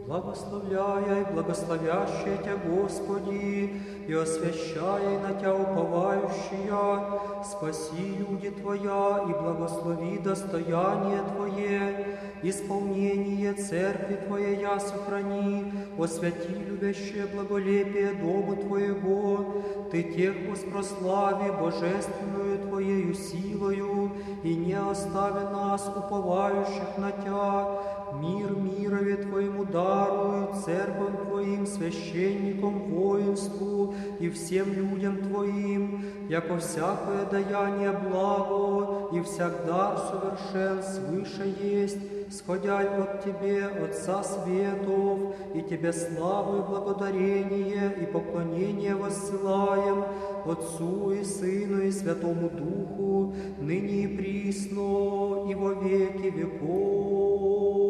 Благословляя и благословящая Тя, Господи, и освящая на Тя уповающая, спаси люди Твоя, и благослови достояние Твое, исполнение церкви Твоей сохрани, освяти любящее благолепие Дому Твоего, Ты тех воспрослави божественную Твоею силою, и не остави нас, уповающих на Тя, мир мирове Твоему даруй, церковь Твоим, священникам, воинству и всем людям Твоим, яко всякое даяние благо и всяк дар совершен свыше есть, сходяй от Тебе, Отца Светов, и Тебе славу и благодарение и поклонение воссылаем Отцу и Сыну и Святому Духу, ныне и присно и во веки веков.